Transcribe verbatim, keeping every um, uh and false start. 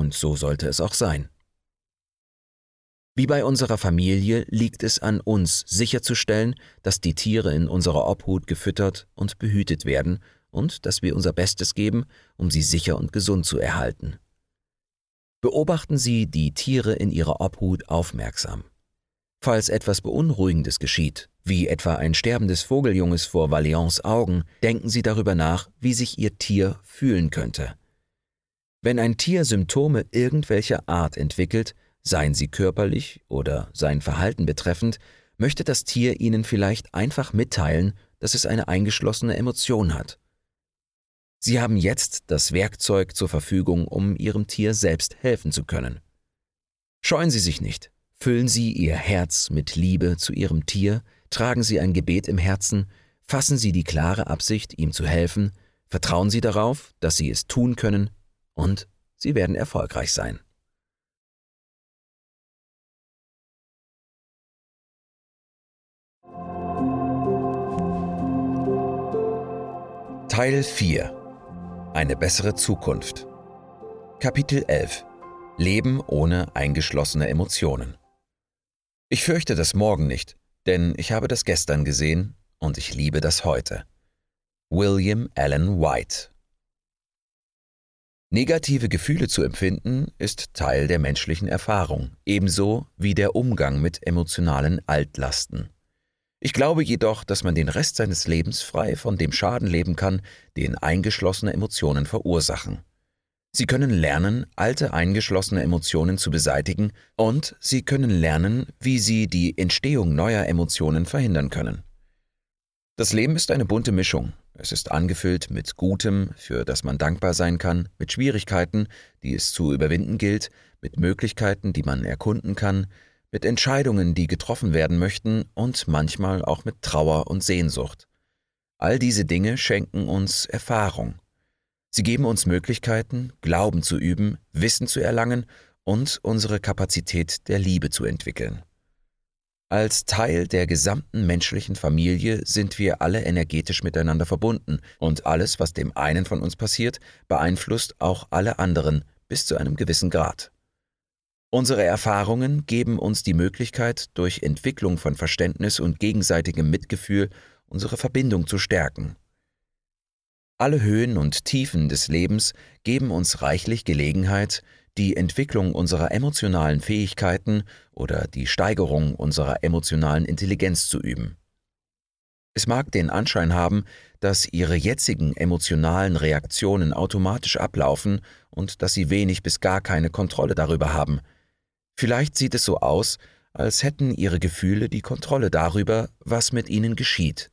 und so sollte es auch sein. Wie bei unserer Familie liegt es an uns, sicherzustellen, dass die Tiere in unserer Obhut gefüttert und behütet werden und dass wir unser Bestes geben, um sie sicher und gesund zu erhalten. Beobachten Sie die Tiere in Ihrer Obhut aufmerksam. Falls etwas Beunruhigendes geschieht, wie etwa ein sterbendes Vogeljunges vor Vaillants Augen, denken Sie darüber nach, wie sich Ihr Tier fühlen könnte. Wenn ein Tier Symptome irgendwelcher Art entwickelt, seien sie körperlich oder sein Verhalten betreffend, möchte das Tier Ihnen vielleicht einfach mitteilen, dass es eine eingeschlossene Emotion hat. Sie haben jetzt das Werkzeug zur Verfügung, um Ihrem Tier selbst helfen zu können. Scheuen Sie sich nicht. Füllen Sie Ihr Herz mit Liebe zu Ihrem Tier, tragen Sie ein Gebet im Herzen, fassen Sie die klare Absicht, ihm zu helfen, vertrauen Sie darauf, dass Sie es tun können und Sie werden erfolgreich sein. Teil vier. Eine bessere Zukunft. Kapitel elf. Leben ohne eingeschlossene Emotionen. Ich fürchte das Morgen nicht, denn ich habe das Gestern gesehen und ich liebe das Heute. William Allen White. Negative Gefühle zu empfinden, ist Teil der menschlichen Erfahrung, ebenso wie der Umgang mit emotionalen Altlasten. Ich glaube jedoch, dass man den Rest seines Lebens frei von dem Schaden leben kann, den eingeschlossene Emotionen verursachen. Sie können lernen, alte eingeschlossene Emotionen zu beseitigen und Sie können lernen, wie Sie die Entstehung neuer Emotionen verhindern können. Das Leben ist eine bunte Mischung. Es ist angefüllt mit Gutem, für das man dankbar sein kann, mit Schwierigkeiten, die es zu überwinden gilt, mit Möglichkeiten, die man erkunden kann, mit Entscheidungen, die getroffen werden möchten und manchmal auch mit Trauer und Sehnsucht. All diese Dinge schenken uns Erfahrung. Sie geben uns Möglichkeiten, Glauben zu üben, Wissen zu erlangen und unsere Kapazität der Liebe zu entwickeln. Als Teil der gesamten menschlichen Familie sind wir alle energetisch miteinander verbunden und alles, was dem einen von uns passiert, beeinflusst auch alle anderen bis zu einem gewissen Grad. Unsere Erfahrungen geben uns die Möglichkeit, durch Entwicklung von Verständnis und gegenseitigem Mitgefühl unsere Verbindung zu stärken. Alle Höhen und Tiefen des Lebens geben uns reichlich Gelegenheit, die Entwicklung unserer emotionalen Fähigkeiten oder die Steigerung unserer emotionalen Intelligenz zu üben. Es mag den Anschein haben, dass Ihre jetzigen emotionalen Reaktionen automatisch ablaufen und dass Sie wenig bis gar keine Kontrolle darüber haben. Vielleicht sieht es so aus, als hätten Ihre Gefühle die Kontrolle darüber, was mit Ihnen geschieht.